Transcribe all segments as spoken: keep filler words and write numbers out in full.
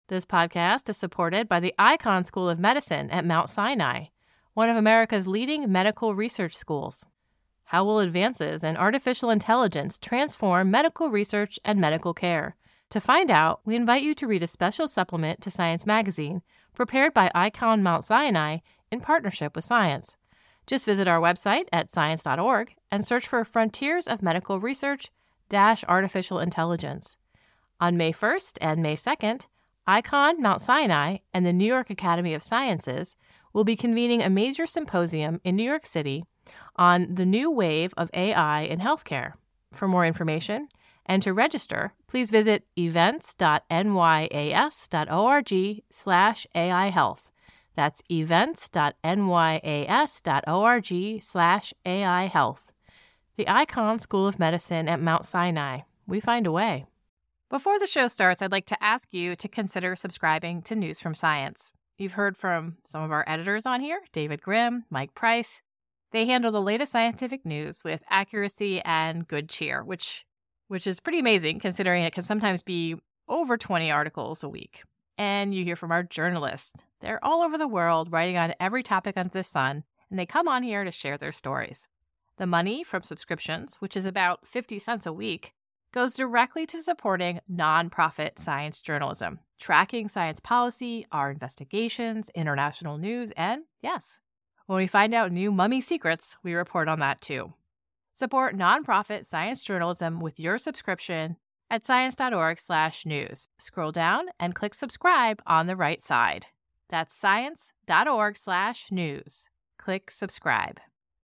This podcast is supported by the Icahn School of Medicine at Mount Sinai, one of America's leading medical research schools. How will advances in artificial intelligence transform medical research and medical care? To find out, we invite you to read a special supplement to Science Magazine, prepared by Icahn Mount Sinai in partnership with Science. Just visit our website at science dot org and search for Frontiers of Medical Research dash Artificial Intelligence. On May first and May second, Icahn Mount Sinai and the New York Academy of Sciences will be convening a major symposium in New York City on the new wave of A I in healthcare. For more information and to register, please visit events dot n y a s dot org slash A I health. That's events dot n y a s dot org slash A I health. The Icahn School of Medicine at Mount Sinai. We find a way. Before the show starts, I'd like to ask you to consider subscribing to News from Science. You've heard from some of our editors on here, David Grimm, Mike Price. They handle the latest scientific news with accuracy and good cheer, which which is pretty amazing considering it can sometimes be over twenty articles a week. And you hear from our journalists. They're all over the world writing on every topic under the sun, and they come on here to share their stories. The money from subscriptions, which is about fifty cents a week, goes directly to supporting nonprofit science journalism, tracking science policy, our investigations, international news, and yes, when we find out new mummy secrets, we report on that too. Support nonprofit science journalism with your subscription at science dot org slash news. Scroll down and click subscribe on the right side. That's science dot org slash news. Click subscribe.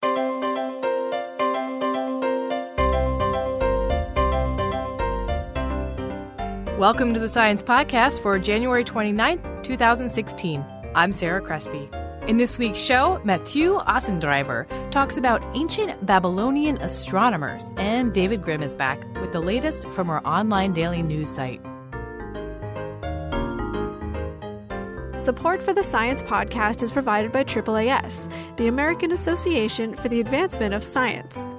Welcome to the Science Podcast for January twenty-ninth, twenty sixteen. I'm Sarah Crespi. In this week's show, Mathieu Ossendrijver talks about ancient Babylonian astronomers, and David Grimm is back with the latest from our online daily news site. Support for the Science Podcast is provided by A A A S, the American Association for the Advancement of Science.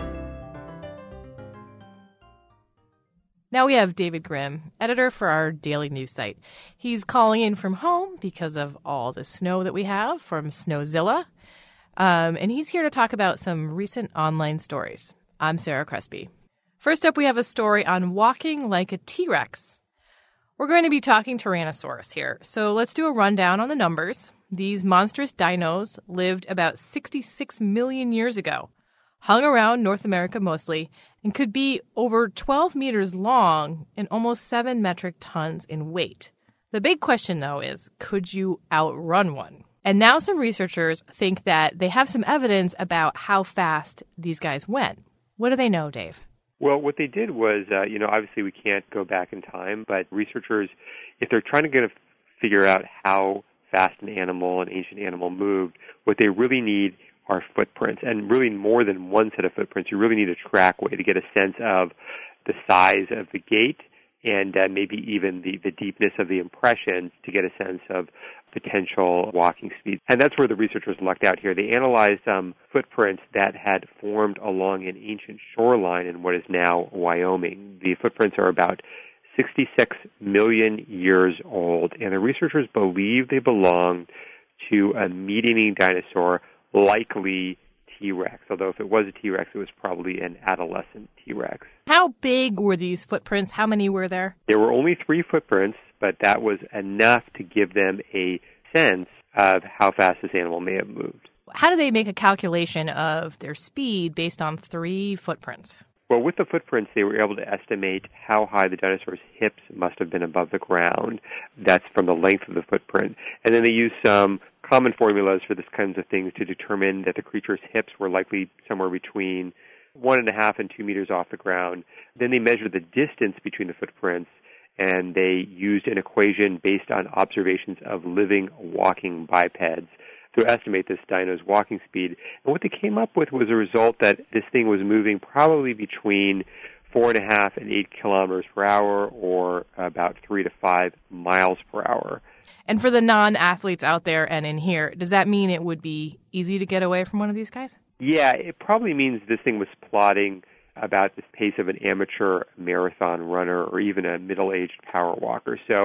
Now we have David Grimm, editor for our daily news site. He's calling in from home because of all the snow that we have from Snowzilla. Um, and he's here to talk about some recent online stories. I'm Sarah Crespi. First up, we have a story on walking like a T-Rex. We're going to be talking Tyrannosaurus here. So let's do a rundown on the numbers. These monstrous dinos lived about sixty-six million years ago, hung around North America mostly, and could be over twelve meters long and almost seven metric tons in weight. The big question, though, is could you outrun one? And now some researchers think that they have some evidence about how fast these guys went. What do they know, Dave? Well, what they did was, uh, you know, obviously we can't go back in time, but researchers, if they're trying to get a, figure out how fast an animal, an ancient animal moved, what they really need are footprints, and really more than one set of footprints. You really need a trackway to get a sense of the size of the gait and uh, maybe even the, the deepness of the impressions to get a sense of potential walking speed. And that's where the researchers lucked out here. They analyzed um, footprints that had formed along an ancient shoreline in what is now Wyoming. The footprints are about sixty-six million years old, and the researchers believe they belong to a meat-eating dinosaur, likely T-Rex, although if it was a T-Rex, it was probably an adolescent T-Rex. How big were these footprints? How many were there? There were only three footprints, but that was enough to give them a sense of how fast this animal may have moved. How do they make a calculation of their speed based on three footprints? Well, with the footprints, they were able to estimate how high the dinosaur's hips must have been above the ground. That's from the length of the footprint. And then they used some common formulas for this kinds of things to determine that the creature's hips were likely somewhere between one and a half and two meters off the ground. Then they measured the distance between the footprints, and they used an equation based on observations of living walking bipeds to estimate this dino's walking speed. And what they came up with was a result that this thing was moving probably between four and a half and eight kilometers per hour, or about three to five miles per hour. And for the non-athletes out there and in here, does that mean it would be easy to get away from one of these guys? Yeah, it probably means this thing was plotting about the pace of an amateur marathon runner or even a middle-aged power walker. So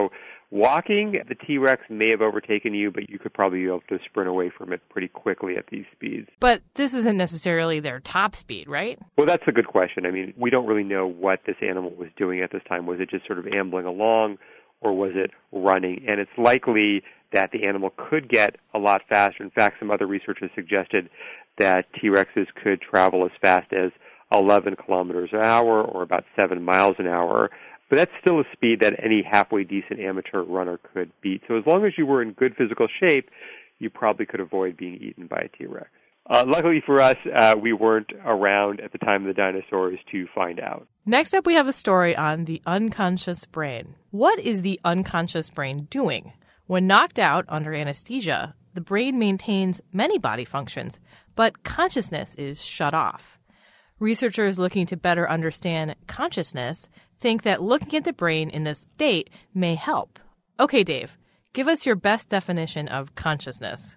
Walking, the T-Rex may have overtaken you, but you could probably be able to sprint away from it pretty quickly at these speeds. But this isn't necessarily their top speed, right? Well, that's a good question. I mean, we don't really know what this animal was doing at this time. Was it just sort of ambling along, or was it running? And it's likely that the animal could get a lot faster. In fact, some other researchers suggested that T-Rexes could travel as fast as eleven kilometers an hour or about seven miles an hour. But that's still a speed that any halfway decent amateur runner could beat. So as long as you were in good physical shape, you probably could avoid being eaten by a T-Rex. Uh, luckily for us, uh, we weren't around at the time of the dinosaurs to find out. Next up, we have a story on the unconscious brain. What is the unconscious brain doing? When knocked out under anesthesia, the brain maintains many body functions, but consciousness is shut off. Researchers looking to better understand consciousness think that looking at the brain in this state may help. Okay, Dave, give us your best definition of consciousness.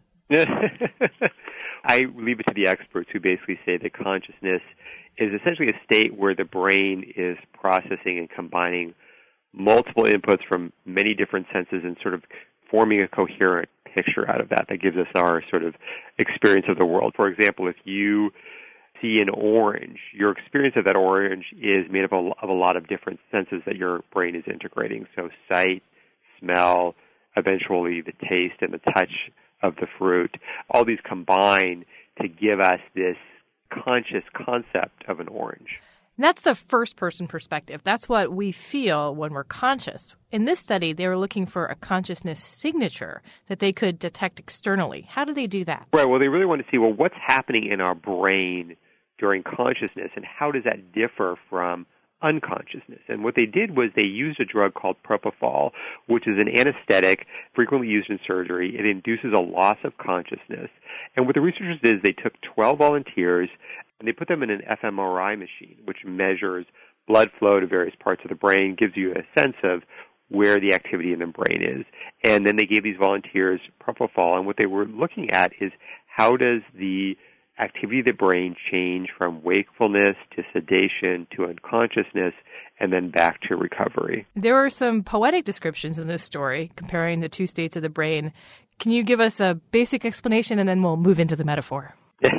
I leave it to the experts who basically say that consciousness is essentially a state where the brain is processing and combining multiple inputs from many different senses and sort of forming a coherent picture out of that that gives us our sort of experience of the world. For example, if you see an orange, your experience of that orange is made up of, of a lot of different senses that your brain is integrating. So sight, smell, eventually the taste and the touch of the fruit. All these combine to give us this conscious concept of an orange. And that's the first-person perspective. That's what we feel when we're conscious. In this study, they were looking for a consciousness signature that they could detect externally. How do they do that? Right. Well, they really want to see, well, what's happening in our brain during consciousness, and how does that differ from unconsciousness? And what they did was they used a drug called propofol, which is an anesthetic frequently used in surgery. It induces a loss of consciousness. And what the researchers did is they took twelve volunteers and they put them in an f M R I machine, which measures blood flow to various parts of the brain, gives you a sense of where the activity in the brain is. And then they gave these volunteers propofol, and what they were looking at is how does the activity of the brain change from wakefulness to sedation to unconsciousness and then back to recovery. There were some poetic descriptions in this story comparing the two states of the brain. Can you give us a basic explanation and then we'll move into the metaphor?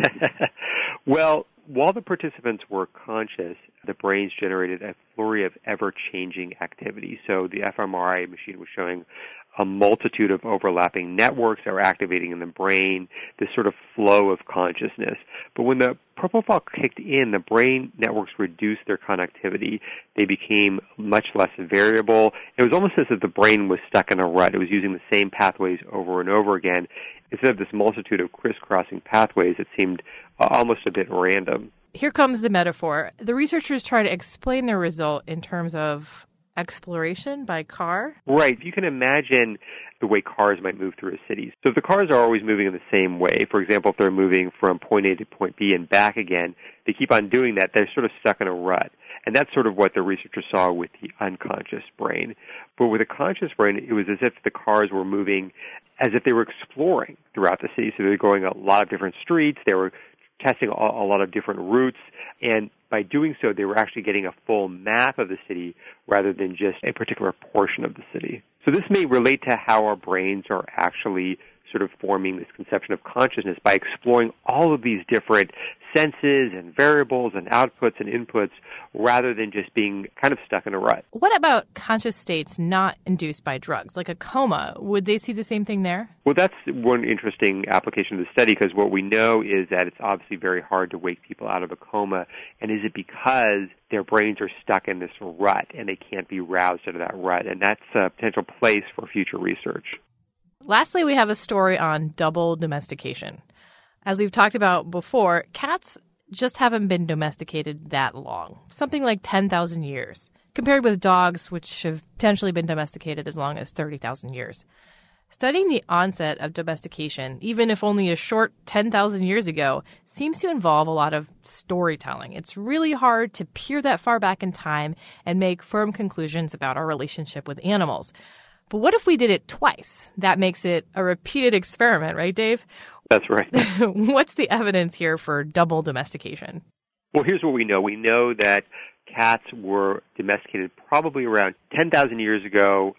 Well, while the participants were conscious, the brains generated a flurry of ever-changing activity. So the f M R I machine was showing a multitude of overlapping networks that were activating in the brain, this sort of flow of consciousness. But when the propofol kicked in, the brain networks reduced their connectivity. They became much less variable. It was almost as if the brain was stuck in a rut. It was using the same pathways over and over again. Instead of this multitude of crisscrossing pathways, it seemed uh, almost a bit random. Here comes the metaphor. The researchers try to explain their result in terms of exploration by car? Right. You can imagine the way cars might move through a city. So if the cars are always moving in the same way, for example, if they're moving from point A to point B and back again, they keep on doing that, they're sort of stuck in a rut. And that's sort of what the researchers saw with the unconscious brain. But with a conscious brain, it was as if the cars were moving as if they were exploring throughout the city. So they were going a lot of different streets. They were testing a, a lot of different routes. And by doing so, they were actually getting a full map of the city rather than just a particular portion of the city. So this may relate to how our brains are actually sort of forming this conception of consciousness by exploring all of these different senses and variables and outputs and inputs rather than just being kind of stuck in a rut. What about conscious states not induced by drugs, like a coma? Would they see the same thing there? Well, that's one interesting application of the study, because what we know is that it's obviously very hard to wake people out of a coma. And is it because their brains are stuck in this rut and they can't be roused out of that rut? And that's a potential place for future research. Lastly, we have a story on double domestication. As we've talked about before, cats just haven't been domesticated that long, something like ten thousand years, compared with dogs, which have potentially been domesticated as long as thirty thousand years. Studying the onset of domestication, even if only a short ten thousand years ago, seems to involve a lot of storytelling. It's really hard to peer that far back in time and make firm conclusions about our relationship with animals. But what if we did it twice? That makes it a repeated experiment, right, Dave? That's right. What's the evidence here for double domestication? Well, here's what we know. We know that cats were domesticated probably around ten thousand years ago,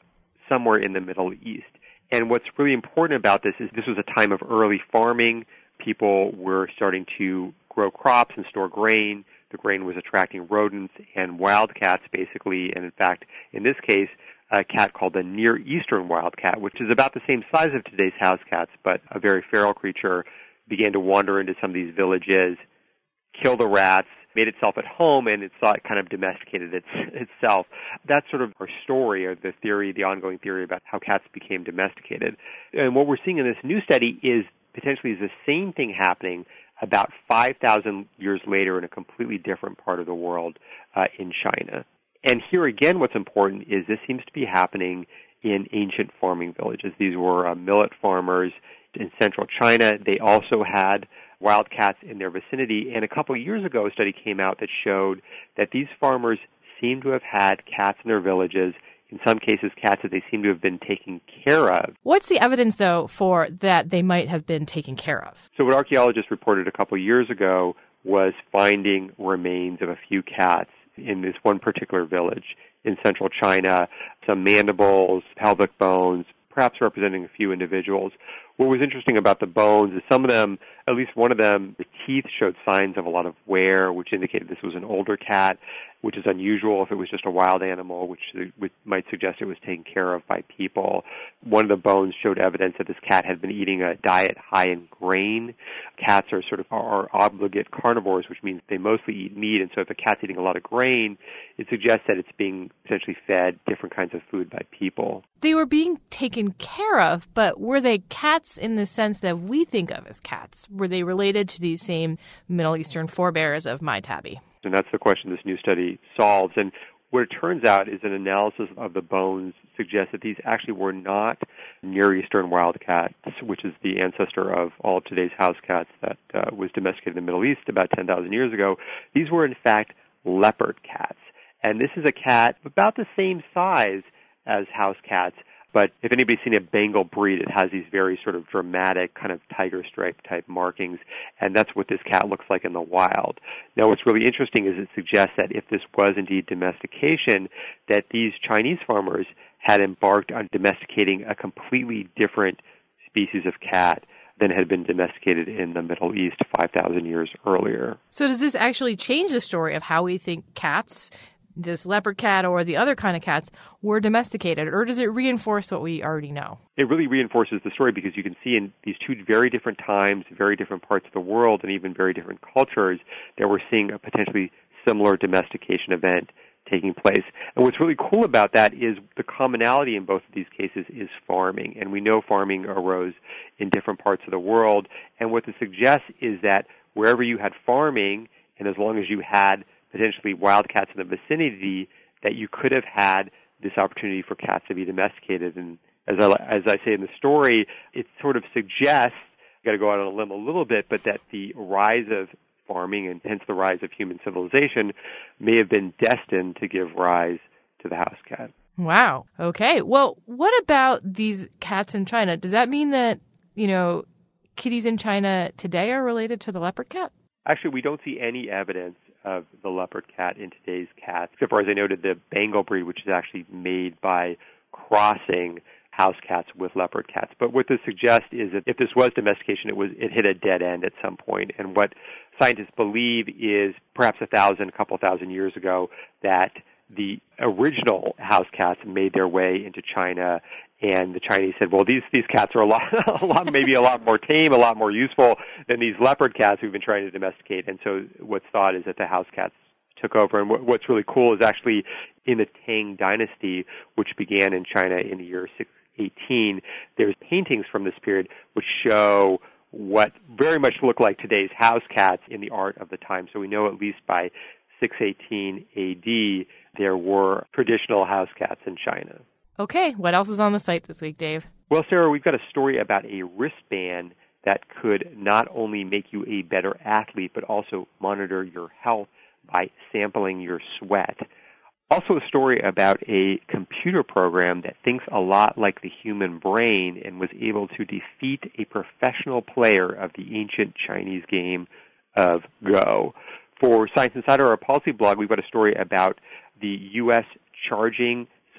somewhere in the Middle East. And what's really important about this is this was a time of early farming. People were starting to grow crops and store grain. The grain was attracting rodents and wildcats, basically, and in fact, in this case, a cat called the Near Eastern wildcat, which is about the same size of today's house cats, but a very feral creature, began to wander into some of these villages, kill the rats, made itself at home, and it saw it kind of domesticated its, itself. That's sort of our story, or the theory, the ongoing theory about how cats became domesticated. And what we're seeing in this new study is potentially is the same thing happening about five thousand years later in a completely different part of the world uh, in China. And here again, what's important is this seems to be happening in ancient farming villages. These were uh, millet farmers in central China. They also had wildcats in their vicinity. And a couple of years ago, a study came out that showed that these farmers seem to have had cats in their villages, in some cases cats that they seem to have been taking care of. What's the evidence, though, for that they might have been taken care of? So what archaeologists reported a couple of years ago was finding remains of a few cats in this one particular village in central China, some mandibles, pelvic bones, perhaps representing a few individuals. What was interesting about the bones is some of them, at least one of them, the teeth showed signs of a lot of wear, which indicated this was an older cat, which is unusual if it was just a wild animal, which, which might suggest it was taken care of by people. One of the bones showed evidence that this cat had been eating a diet high in grain. Cats are sort of are obligate carnivores, which means they mostly eat meat, and so if a cat's eating a lot of grain, it suggests that it's being essentially fed different kinds of food by people. They were being taken care of, but were they cats in the sense that we think of as cats? Were they related to these same Middle Eastern forebears of my tabby? And that's the question this new study solves. And what it turns out is an analysis of the bones suggests that these actually were not Near Eastern wildcats, which is the ancestor of all of today's house cats that uh, was domesticated in the Middle East about ten thousand years ago. These were, in fact, leopard cats. And this is a cat about the same size as house cats. But if anybody's seen a Bengal breed, it has these very sort of dramatic kind of tiger stripe type markings, and that's what this cat looks like in the wild. Now, what's really interesting is it suggests that if this was indeed domestication, that these Chinese farmers had embarked on domesticating a completely different species of cat than had been domesticated in the Middle East five thousand years earlier. So does this actually change the story of how we think cats, this leopard cat or the other kind of cats, were domesticated, or does it reinforce what we already know? It really reinforces the story because you can see in these two very different times, very different parts of the world, and even very different cultures, that we're seeing a potentially similar domestication event taking place. And what's really cool about that is the commonality in both of these cases is farming. And we know farming arose in different parts of the world. And what this suggests is that wherever you had farming, and as long as you had potentially wildcats in the vicinity, that you could have had this opportunity for cats to be domesticated. And as I, as I say in the story, it sort of suggests, I've got to go out on a limb a little bit, but that the rise of farming and hence the rise of human civilization may have been destined to give rise to the house cat. Wow. Okay. Well, what about these cats in China? Does that mean that, you know, kitties in China today are related to the leopard cat? Actually, we don't see any evidence of the leopard cat in today's cats, except for, as I noted, the Bengal breed, which is actually made by crossing house cats with leopard cats. But what this suggests is that if this was domestication, it was it hit a dead end at some point. And what scientists believe is perhaps a thousand, a couple thousand years ago, that the original house cats made their way into China, and the Chinese said, well, these these cats are a lot, a lot, maybe a lot more tame, a lot more useful than these leopard cats we've been trying to domesticate. And so what's thought is that the house cats took over. And what, what's really cool is actually in the Tang Dynasty, which began in China in the year six eighteen, there's paintings from this period which show what very much look like today's house cats in the art of the time. So we know at least by six eighteen A D, there were traditional house cats in China. Okay, what else is on the site this week, Dave? Well, Sarah, we've got a story about a wristband that could not only make you a better athlete, but also monitor your health by sampling your sweat. Also a story about a computer program that thinks a lot like the human brain and was able to defeat a professional player of the ancient Chinese game of Go. For Science Insider, our policy blog, we've got a story about the U S charging some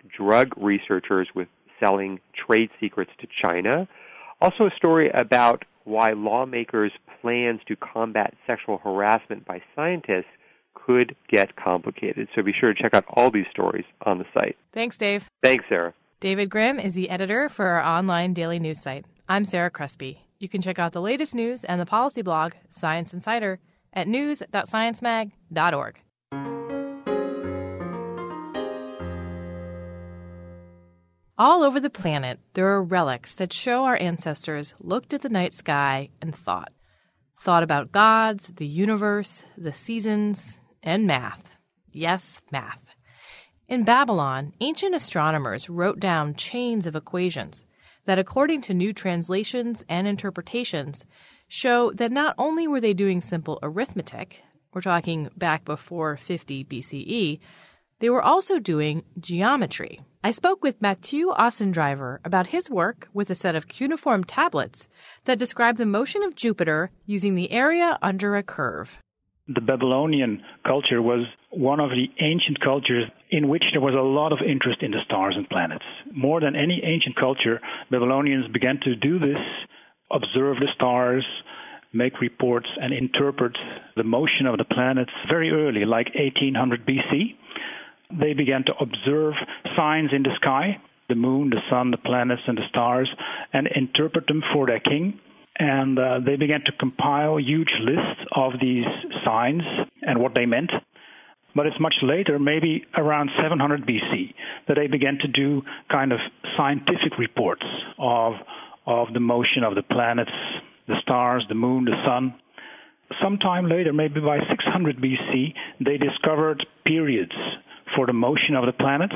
drug researchers with selling trade secrets to China. Also a story about why lawmakers' plans to combat sexual harassment by scientists could get complicated. So be sure to check out all these stories on the site. Thanks, Dave. Thanks, Sarah. David Grimm is the editor for our online daily news site. I'm Sarah Crespi. You can check out the latest news and the policy blog, Science Insider, at news dot science mag dot org. All over the planet, there are relics that show our ancestors looked at the night sky and thought. Thought about gods, the universe, the seasons, and math. Yes, math. In Babylon, ancient astronomers wrote down chains of equations that, according to new translations and interpretations, show that not only were they doing simple arithmetic, we're talking back before fifty B C E, they were also doing geometry. I spoke with Mathieu Ossendriver about his work with a set of cuneiform tablets that describe the motion of Jupiter using the area under a curve. The Babylonian culture was one of the ancient cultures in which there was a lot of interest in the stars and planets. More than any ancient culture, Babylonians began to do this, observe the stars, make reports, and interpret the motion of the planets very early, like eighteen hundred B C. They began to observe signs in the sky, the moon, the sun, the planets, and the stars, and interpret them for their king. And uh, they began to compile huge lists of these signs and what they meant. But it's much later, maybe around seven hundred B C, that they began to do kind of scientific reports of, of the motion of the planets, the stars, the moon, the sun. Sometime later, maybe by six hundred B C, they discovered periods for the motion of the planets.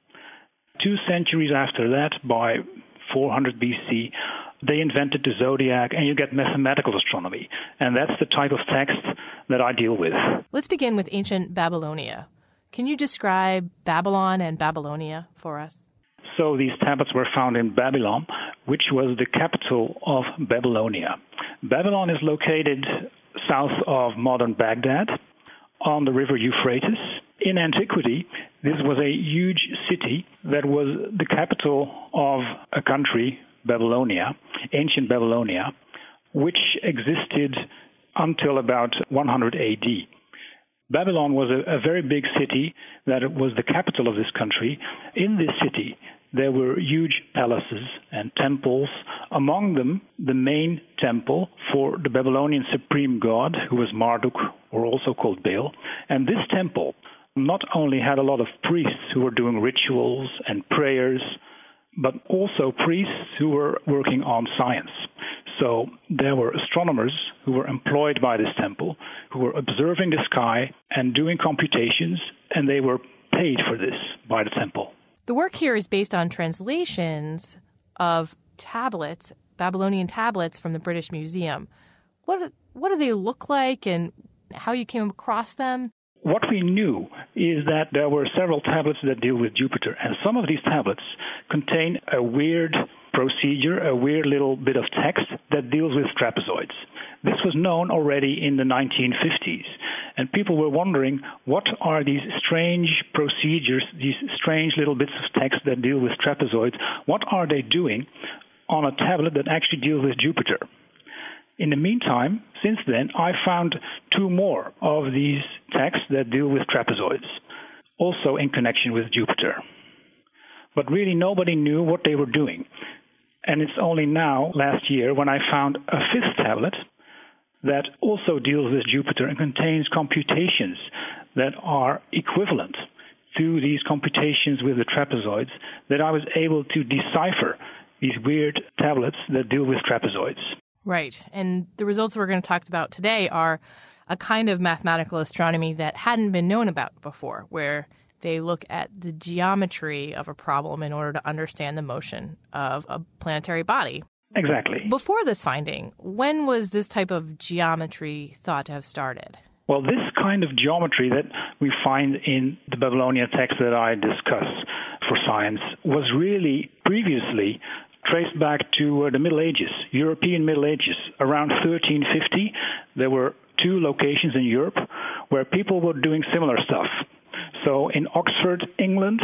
Two centuries after that, by four hundred B C, they invented the zodiac, and you get mathematical astronomy. And that's the type of text that I deal with. Let's begin with ancient Babylonia. Can you describe Babylon and Babylonia for us? So these tablets were found in Babylon, which was the capital of Babylonia. Babylon is located south of modern Baghdad on the river Euphrates. In antiquity, this was a huge city that was the capital of a country, Babylonia, ancient Babylonia, which existed until about one hundred A D. Babylon was a, a very big city that was the capital of this country. In this city, there were huge palaces and temples, among them the main temple for the Babylonian supreme god, who was Marduk, or also called Baal. And this temple not only had a lot of priests who were doing rituals and prayers, but also priests who were working on science. So there were astronomers who were employed by this temple, who were observing the sky and doing computations, and they were paid for this by the temple. The work here is based on translations of tablets, Babylonian tablets from the British Museum. What, what do they look like and how you came across them? What we knew is that there were several tablets that deal with Jupiter, and some of these tablets contain a weird procedure, a weird little bit of text that deals with trapezoids. This was known already in the nineteen fifties, and people were wondering, what are these strange procedures, these strange little bits of text that deal with trapezoids? What are they doing on a tablet that actually deals with Jupiter? In the meantime, since then, I found two more of these texts that deal with trapezoids, also in connection with Jupiter. But really nobody knew what they were doing. And it's only now, last year, when I found a fifth tablet that also deals with Jupiter and contains computations that are equivalent to these computations with the trapezoids, that I was able to decipher these weird tablets that deal with trapezoids. Right. And the results we're going to talk about today are a kind of mathematical astronomy that hadn't been known about before, where they look at the geometry of a problem in order to understand the motion of a planetary body. Exactly. Before this finding, when was this type of geometry thought to have started? Well, this kind of geometry that we find in the Babylonian text that I discuss for science was really previously traced back to uh, the Middle Ages, European Middle Ages. Around thirteen fifty, there were two locations in Europe where people were doing similar stuff. So in Oxford, England,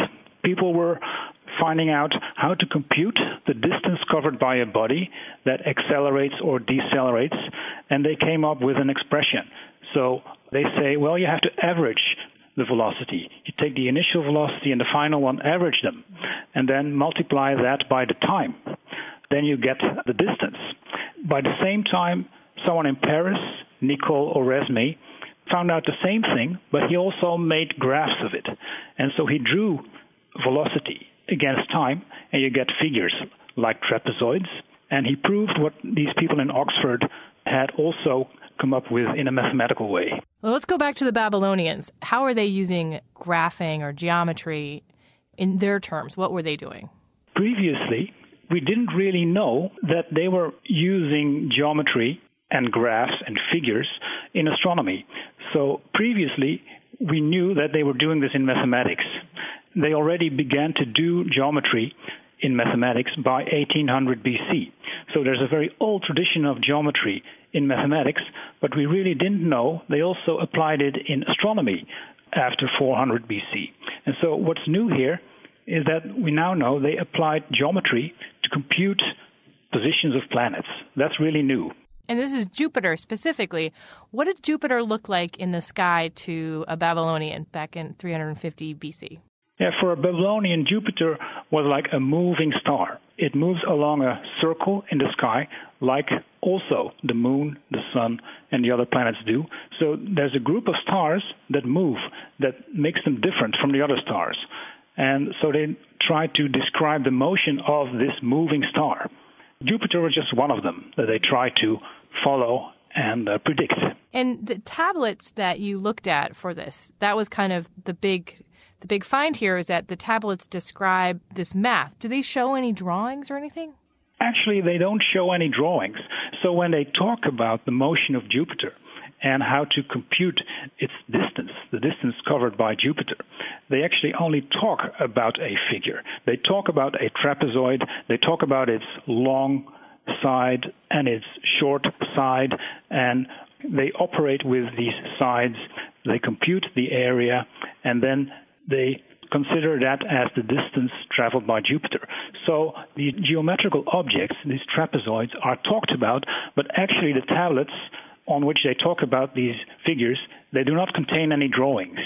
people were finding out how to compute the distance covered by a body that accelerates or decelerates, and they came up with an expression. So they say, well, you have to average the velocity. You take the initial velocity and the final one, average them, and then multiply that by the time. Then you get the distance. By the same time, someone in Paris, Nicole Oresme, found out the same thing, but he also made graphs of it. And so he drew velocity against time, and you get figures like trapezoids. And he proved what these people in Oxford had also come up with in a mathematical way. Well, let's go back to the Babylonians. How are they using graphing or geometry in their terms? What were they doing? Previously, we didn't really know that they were using geometry and graphs and figures in astronomy. So previously, we knew that they were doing this in mathematics. They already began to do geometry in mathematics by eighteen hundred B C. So there's a very old tradition of geometry in mathematics, but we really didn't know they also applied it in astronomy after four hundred B C. And so what's new here is that we now know they applied geometry to compute positions of planets. That's really new. And this is Jupiter specifically. What did Jupiter look like in the sky to a Babylonian back in three hundred fifty B C? Yeah, for a Babylonian, Jupiter was like a moving star. It moves along a circle in the sky, like also the moon, the sun, and the other planets do. So there's a group of stars that move, that makes them different from the other stars. And so they try to describe the motion of this moving star. Jupiter was just one of them that they tried to follow and uh, predict. And the tablets that you looked at for this, that was kind of the big the big find here, is that the tablets describe this math. Do they show any drawings or anything? Actually, they don't show any drawings. So when they talk about the motion of Jupiter and how to compute its distance, the distance covered by Jupiter, they actually only talk about a figure. They talk about a trapezoid. They talk about its long side and its short side, and they operate with these sides. They compute the area, and then they consider that as the distance traveled by Jupiter. So the geometrical objects, these trapezoids, are talked about, but actually the tablets on which they talk about these figures, they do not contain any drawings.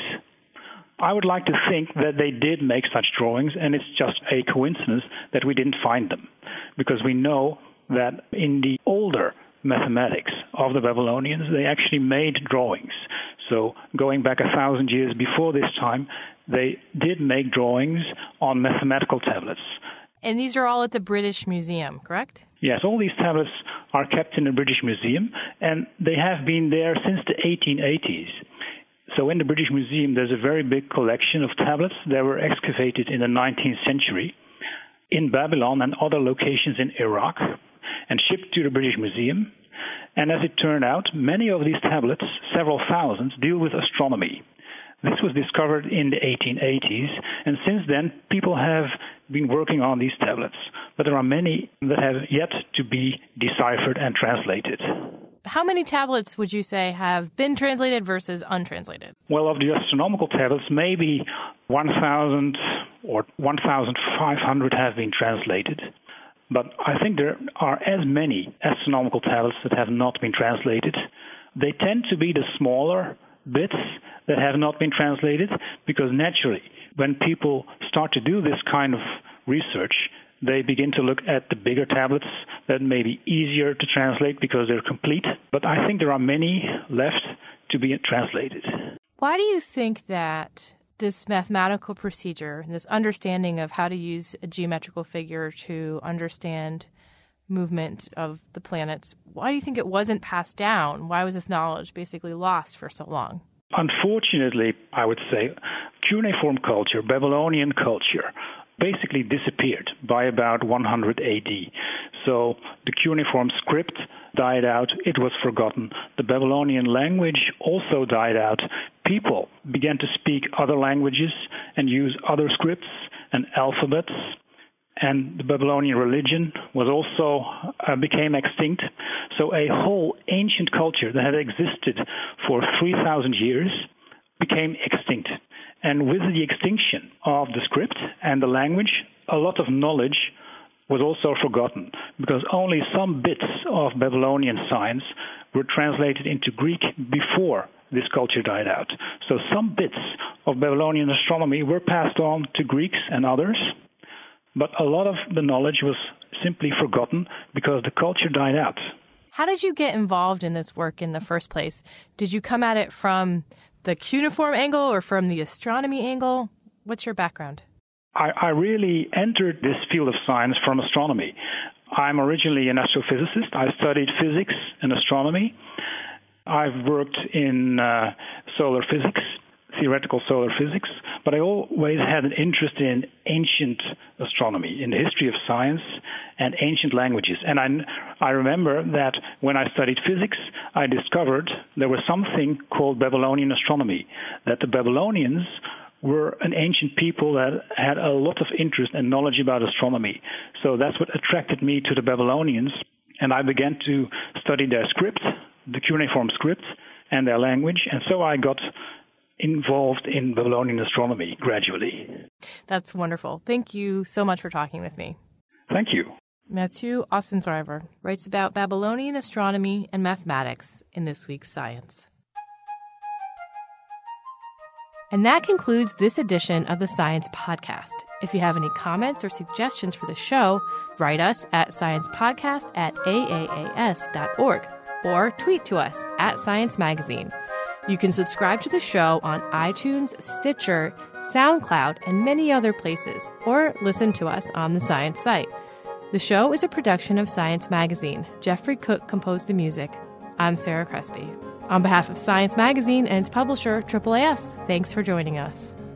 I would like to think that they did make such drawings, and it's just a coincidence that we didn't find them, because we know that in the older mathematics of the Babylonians, they actually made drawings. So going back a thousand years before this time, they did make drawings on mathematical tablets. And these are all at the British Museum, correct? Yes, all these tablets are kept in the British Museum, and they have been there since the eighteen eighties. So in the British Museum, there's a very big collection of tablets that were excavated in the nineteenth century in Babylon and other locations in Iraq and shipped to the British Museum. And as it turned out, many of these tablets, several thousands, deal with astronomy. This was discovered in the eighteen eighties, and since then, people have been working on these tablets. But there are many that have yet to be deciphered and translated. How many tablets would you say have been translated versus untranslated? Well, of the astronomical tablets, maybe one thousand or one thousand five hundred have been translated. But I think there are as many astronomical tablets that have not been translated. They tend to be the smaller bits that have not been translated, because naturally, when people start to do this kind of research, they begin to look at the bigger tablets that may be easier to translate because they're complete. But I think there are many left to be translated. Why do you think that this mathematical procedure, this understanding of how to use a geometrical figure to understand movement of the planets, why do you think it wasn't passed down? Why was this knowledge basically lost for so long? Unfortunately, I would say, cuneiform culture, Babylonian culture, basically disappeared by about one hundred A D. So the cuneiform script died out. It was forgotten. The Babylonian language also died out. People began to speak other languages and use other scripts and alphabets. And the Babylonian religion was also uh, became extinct. So a whole ancient culture that had existed for three thousand years became extinct. And with the extinction of the script and the language, a lot of knowledge was also forgotten, because only some bits of Babylonian science were translated into Greek before this culture died out. So some bits of Babylonian astronomy were passed on to Greeks and others, but a lot of the knowledge was simply forgotten because the culture died out. How did you get involved in this work in the first place? Did you come at it from the cuneiform angle or from the astronomy angle? What's your background? I, I really entered this field of science from astronomy. I'm originally an astrophysicist. I studied physics and astronomy. I've worked in uh, solar physics, theoretical solar physics, but I always had an interest in ancient astronomy, in the history of science and ancient languages. And I, I remember that when I studied physics, I discovered there was something called Babylonian astronomy, that the Babylonians were an ancient people that had a lot of interest and knowledge about astronomy. So that's what attracted me to the Babylonians, and I began to study their script, the cuneiform script, and their language, and so I got involved in Babylonian astronomy gradually. That's wonderful. Thank you so much for talking with me. Thank you. Mathieu Ostendrijver writes about Babylonian astronomy and mathematics in this week's Science. And that concludes this edition of the Science Podcast. If you have any comments or suggestions for the show, write us at sciencepodcast at a a a s dot org or tweet to us at Science Magazine. You can subscribe to the show on iTunes, Stitcher, SoundCloud, and many other places, or listen to us on the Science site. The show is a production of Science Magazine. Jeffrey Cook composed the music. I'm Sarah Crespi. On behalf of Science Magazine and its publisher, Triple A S, thanks for joining us.